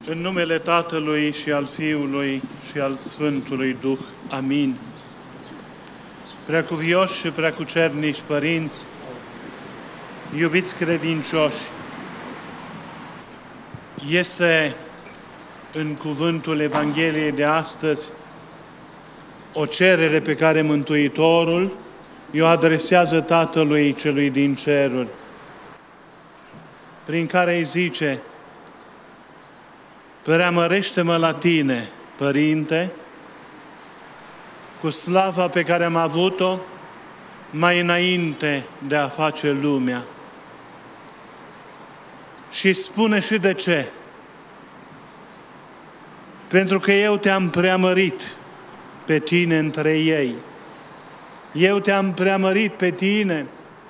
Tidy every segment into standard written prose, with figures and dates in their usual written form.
În numele Tatălui și al Fiului și al Sfântului Duh. Amin. Preacuvioși și preacucernici părinți, iubiți credincioși, este în cuvântul Evangheliei de astăzi o cerere pe care Mântuitorul i-o adresează Tatălui celui din ceruri, prin care îi zice: preamărește-mă la tine, Părinte, cu slava pe care am avut-o mai înainte de a face lumea. Și spune și de ce. Pentru că eu te-am preamărit pe tine între ei. Eu te-am preamărit pe tine,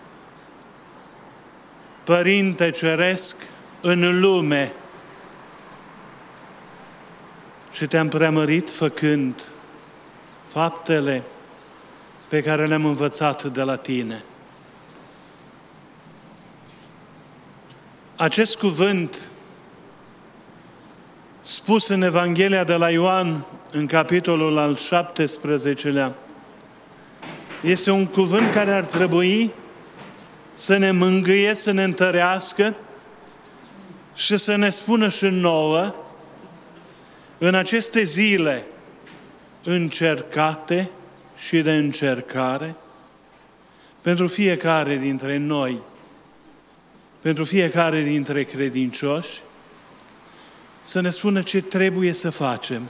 Părinte Ceresc, în lume. Și te-am preamărit făcând faptele pe care le-am învățat de la tine. Acest cuvânt spus în Evanghelia de la Ioan, în capitolul al 17-lea, este un cuvânt care ar trebui să ne mângâie, să ne întărească și să ne spună și nouă, în aceste zile încercate și de încercare, pentru fiecare dintre noi, pentru fiecare dintre credincioși, să ne spună ce trebuie să facem.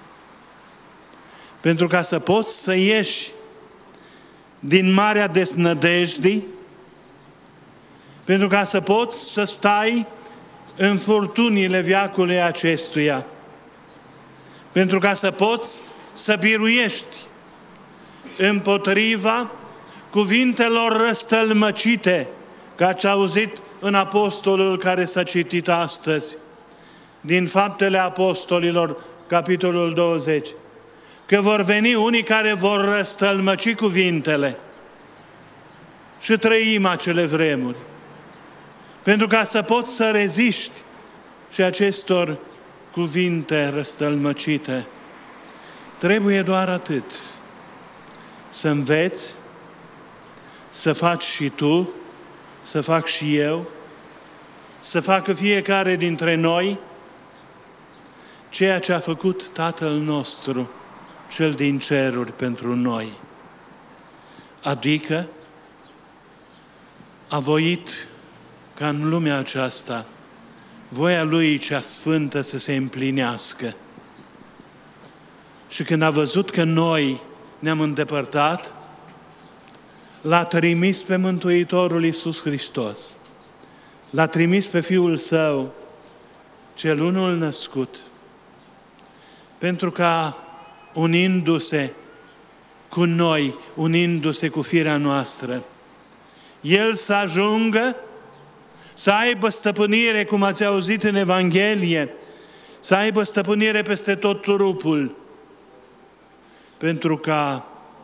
Pentru ca să poți să ieși din marea desnădejdii, pentru ca să poți să stai în furtunile veacului acestuia, pentru ca să poți să biruiești împotriva cuvintelor răstălmăcite, că ați auzit în apostolul care s-a citit astăzi, din Faptele Apostolilor, capitolul 20, că vor veni unii care vor răstălmăci cuvintele. Și trăim acele vremuri. Pentru ca să poți să reziști și acestor cuvinte răstălmăcite, trebuie doar atât: să înveți, să faci și tu, să fac și eu, să facă fiecare dintre noi ceea ce a făcut Tatăl nostru, Cel din ceruri, pentru noi. Adică a voit ca în lumea aceasta voia Lui cea sfântă să se împlinească. Și când a văzut că noi ne-am îndepărtat, L-a trimis pe Mântuitorul Iisus Hristos. L-a trimis pe Fiul Său, cel unul născut, pentru ca, unindu-se cu noi, unindu-se cu firea noastră, El să ajungă să aibă stăpânire, cum ați auzit în Evanghelie, să aibă stăpânire peste tot trupul, pentru ca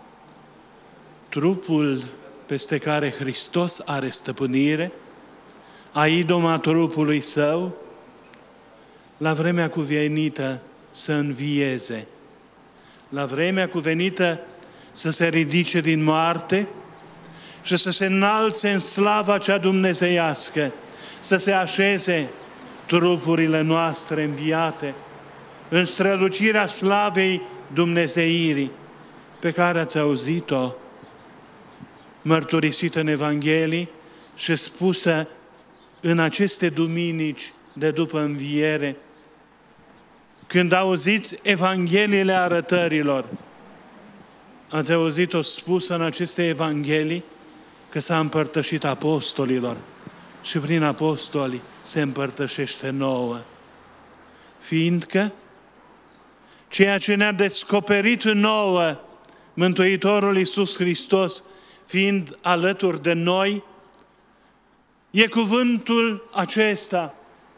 trupul peste care Hristos are stăpânire, a idoma trupului Său, la vremea cuvenită să învieze, la vremea cuvenită să se ridice din moarte și să se înalțe în slava cea dumnezeiască, să se așeze trupurile noastre înviate în strălucirea slavei dumnezeirii pe care ați auzit-o mărturisită în Evanghelii și spusă în aceste duminici de după înviere. Când auziți Evangheliile arătărilor, ați auzit-o spusă în aceste Evanghelii că s-a împărtășit apostolilor și prin apostoli se împărtășește nouă. Fiindcă ceea ce ne-a descoperit nouă Mântuitorul Iisus Hristos, fiind alături de noi, e cuvântul acesta: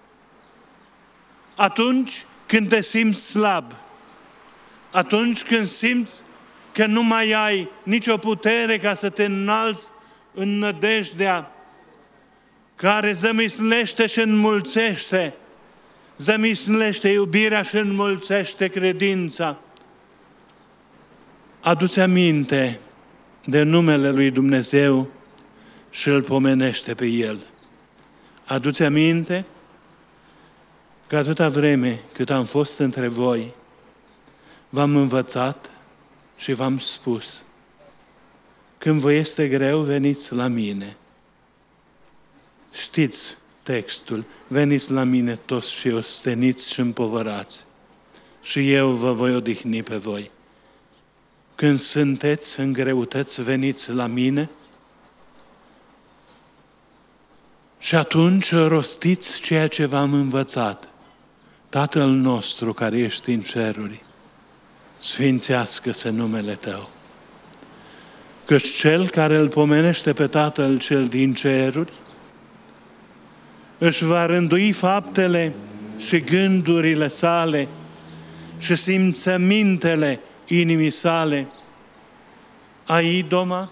atunci când te simți slab, atunci când simți că nu mai ai nicio putere ca să te înalți în nădejdea care zămislește și înmulțește zămislește iubirea și înmulțește credința. Adu-ți aminte de numele lui Dumnezeu și îl pomenește pe El. Adu-ți aminte că atâta vreme cât am fost între voi, v-am învățat și v-am spus: când vă este greu, veniți la mine. Știți textul: veniți la mine toți și osteniți și împovărați, și eu vă voi odihni pe voi. Când sunteți în greutăți, veniți la mine și atunci rostiți ceea ce v-am învățat. Tatăl nostru care ești în ceruri, sfințească-se numele Tău. Căci cel care îl pomenește pe Tatăl cel din ceruri își va rândui faptele și gândurile sale și simțămintele inimii sale a idoma,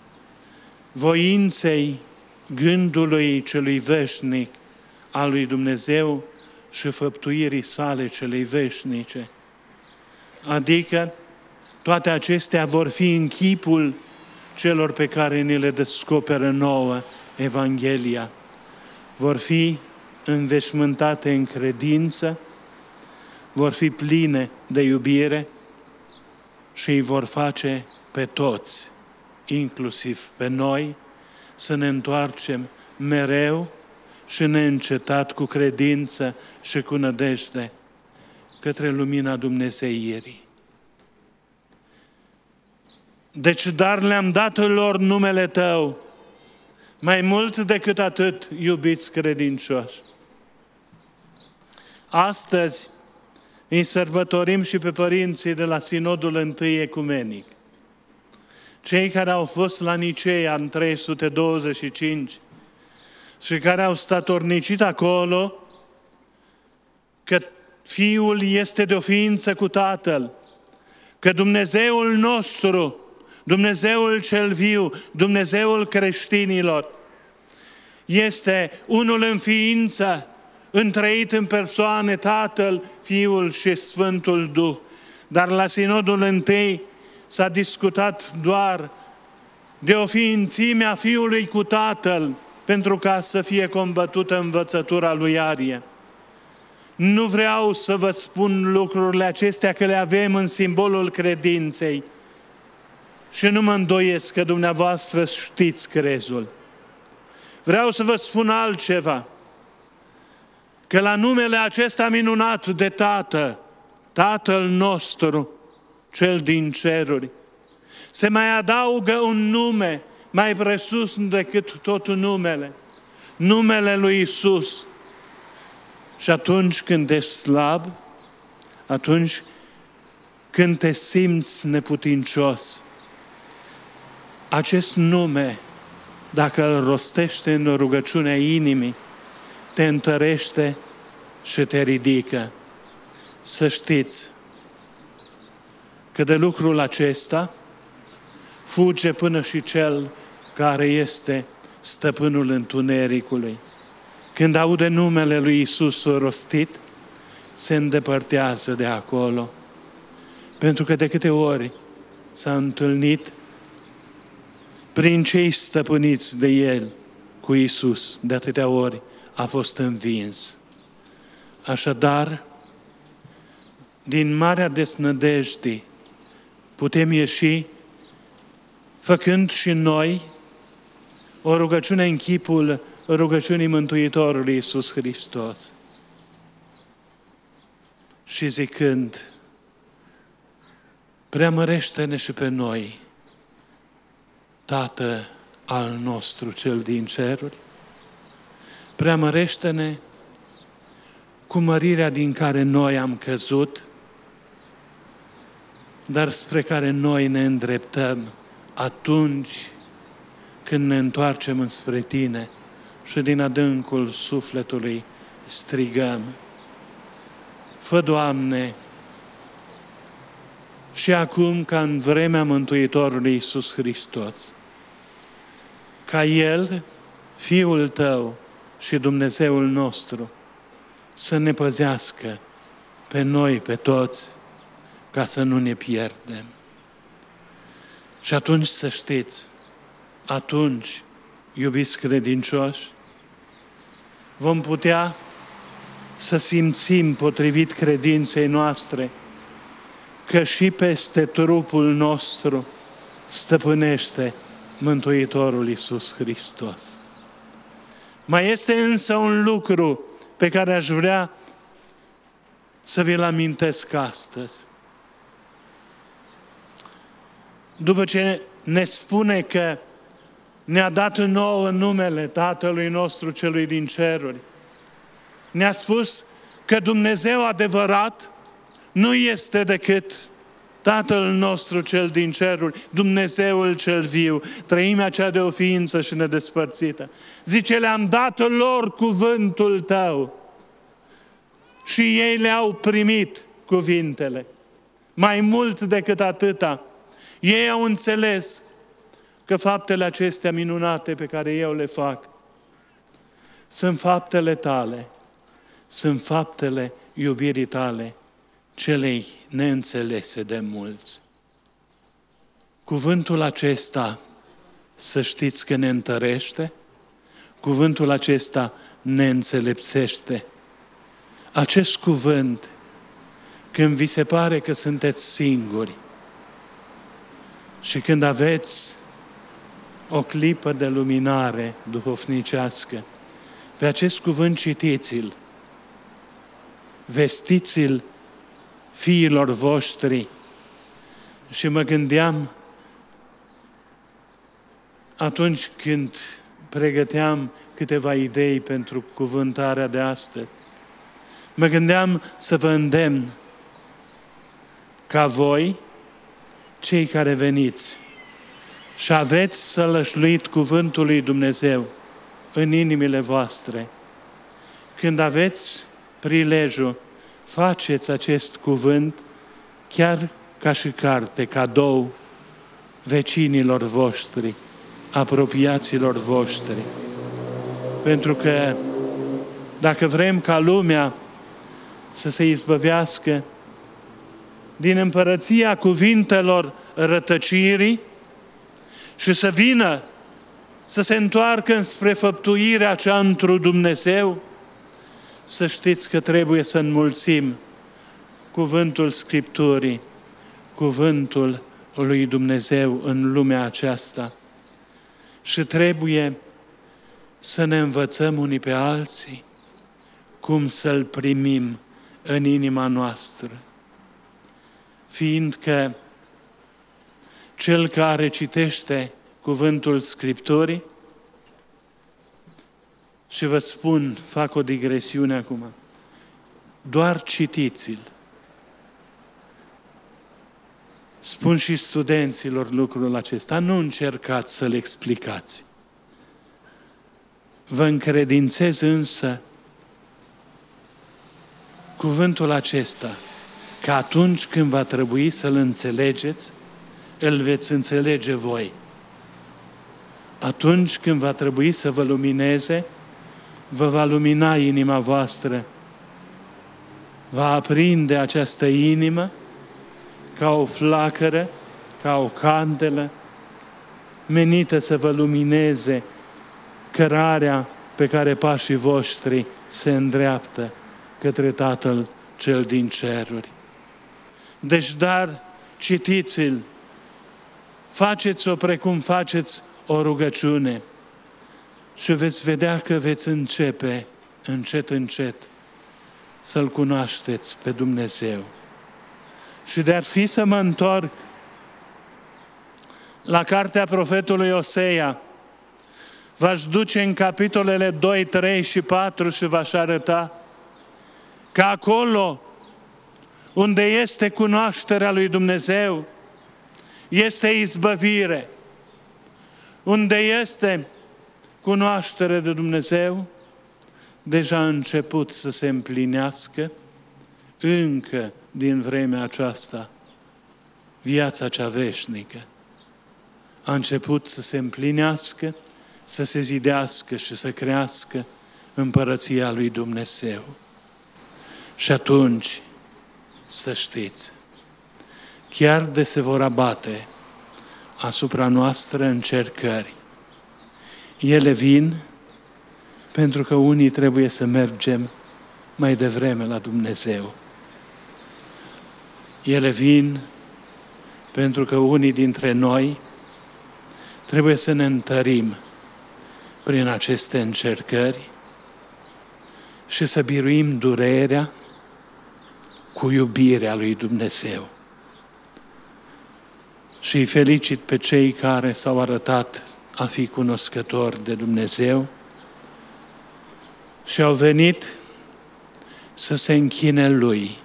voinței gândului celui veșnic al lui Dumnezeu și făptuirii sale celei veșnice. Adică toate acestea vor fi în chipul celor pe care ni le descoperă nouă Evanghelia. Vor fi înveșmântate în credință, vor fi pline de iubire și îi vor face pe toți, inclusiv pe noi, să ne întoarcem mereu și neîncetat cu credință și cu nădejde către lumina Dumnezeirii. Deci, dar le-am dat lor numele Tău, mai mult decât atât, iubiți credincioși. Astăzi îi sărbătorim și pe părinții de la Sinodul I Ecumenic, cei care au fost la Niceea în 325 și care au statornicit acolo că Fiul este de o ființă cu Tatăl, că Dumnezeul nostru, Dumnezeul cel viu, Dumnezeul creștinilor, este unul în ființă, întreit în persoane, Tatăl, Fiul și Sfântul Duh. Dar la Sinodul I s-a discutat doar de o ființime a Fiului cu Tatăl, pentru ca să fie combătută învățătura lui Arie. Nu vreau să vă spun lucrurile acestea, că le avem în simbolul credinței și nu mă îndoiesc că dumneavoastră știți crezul. Vreau să vă spun altceva, că la numele acesta minunat de Tată, Tatăl nostru, cel din ceruri, se mai adaugă un nume mai presus decât tot numele, numele lui Iisus. Și atunci când ești slab, atunci când te simți neputincios, acest nume, dacă îl rostește în rugăciunea inimii, te întărește și te ridică. Să știți că de lucrul acesta fuge până și cel care este stăpânul întunericului. Când aude numele lui Iisus rostit, se îndepărtează de acolo. Pentru că de câte ori s-a întâlnit prin cei stăpâniți de El cu Iisus, de atâtea ori a fost învins. Așadar, din marea desnădejde putem ieși făcând și noi o rugăciune în chipul rugăciunii Mântuitorului Iisus Hristos. Și zicând: preamărește-ne și pe noi, Tată al nostru cel din ceruri, preamărește-ne cu mărirea din care noi am căzut, dar spre care noi ne îndreptăm atunci când ne întoarcem înspre Tine și din adâncul sufletului strigăm: fă, Doamne, și acum ca în vremea Mântuitorului Iisus Hristos, ca El, Fiul Tău și Dumnezeul nostru, să ne păzească pe noi, pe toți, ca să nu ne pierdem. Și atunci să știți, atunci, iubiți credincioși, vom putea să simțim, potrivit credinței noastre, că și peste trupul nostru stăpânește Mântuitorul Iisus Hristos. Mai este însă un lucru pe care aș vrea să vi-l amintesc astăzi. După ce ne spune că ne-a dat nouă numele Tatălui nostru celui din ceruri, ne-a spus că Dumnezeu adevărat nu este decât Tatăl nostru cel din ceruri, Dumnezeul cel viu, trăimea cea de o ființă și nedespărțită. Zice, le-am dat lor cuvântul tău și ei le-au primit cuvintele. Mai mult decât atâta, ei au înțeles că faptele acestea minunate pe care eu le fac sunt faptele tale, sunt faptele iubirii tale, celei neînțelese de mulți. Cuvântul acesta, să știți că ne întărește, cuvântul acesta ne înțelepțește. Acest cuvânt, când vi se pare că sunteți singuri și când aveți o clipă de luminare duhovnicească, pe acest cuvânt citiți-l, vestiți-l fiilor voștri. Și mă gândeam, atunci când pregăteam câteva idei pentru cuvântarea de astăzi, mă gândeam să vă îndemn ca voi, cei care veniți și aveți sălășluit cuvântul lui Dumnezeu în inimile voastre, când aveți prilejul, faceți acest cuvânt chiar ca și carte, cadou vecinilor voștri, apropiaților voștri. Pentru că dacă vrem ca lumea să se izbăvească din împărăția cuvintelor rătăcirii și să vină să se întoarcă înspre făptuirea cea întru Dumnezeu, să știți că trebuie să înmulțim cuvântul Scripturii, cuvântul lui Dumnezeu în lumea aceasta. Și trebuie să ne învățăm unii pe alții cum să-L primim în inima noastră. Fiindcă cel care citește cuvântul Scripturii, și vă spun, fac o digresiune acum, doar citiți-l. Spun și studenților lucrul acesta, nu încercați să-l explicați. Vă încredințez însă cuvântul acesta, că atunci când va trebui să-l înțelegeți, îl veți înțelege voi. Atunci când va trebui să vă lumineze, vă va lumina inima voastră, va aprinde această inimă ca o flacără, ca o candelă, menită să vă lumineze cărarea pe care pașii voștri se îndreaptă către Tatăl cel din ceruri. Deci, dar citiți-l, faceți-o precum faceți o rugăciune și veți vedea că veți începe încet, încet să-L cunoașteți pe Dumnezeu. Și de-ar fi să mă întorc la cartea profetului Osea, v-aș duce în capitolele 2, 3 și 4 și v-aș arăta că acolo unde este cunoașterea lui Dumnezeu, este izbăvire. Unde este cunoaștere de Dumnezeu, deja a început să se împlinească încă din vremea aceasta viața cea veșnică. A început să se împlinească, să se zidească și să crească împărăția lui Dumnezeu. Și atunci, să știți, chiar de se vor abate asupra noastră încercări, ele vin pentru că unii trebuie să mergem mai devreme la Dumnezeu. Ele vin pentru că unii dintre noi trebuie să ne întărim prin aceste încercări și să biruim durerea cu iubirea lui Dumnezeu. Și îi felicit pe cei care s-au arătat a fi cunoscători de Dumnezeu și au venit să se închine Lui,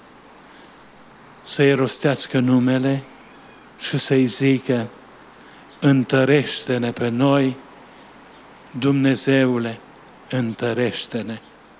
să-i rostească numele și să-i zică: întărește-ne pe noi, Dumnezeule, întărește-ne.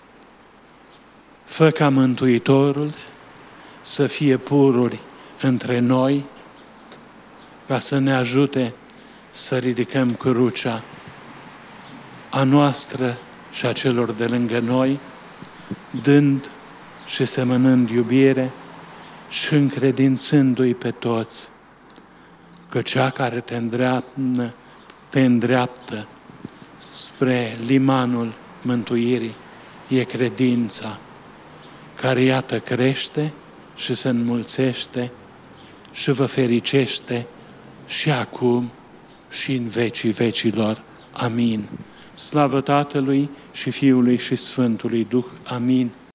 Fă ca Mântuitorul să fie pururi între noi, ca să ne ajute să ridicăm crucea a noastră și a celor de lângă noi, dând și semănând iubire și încredințându-i pe toți, că cea care te îndreaptă spre limanul mântuirii e credința, care iată crește și se înmulțește și vă fericește și acum și în vecii vecilor. Amin. Slavă Tatălui și Fiului și Sfântului Duh. Amin.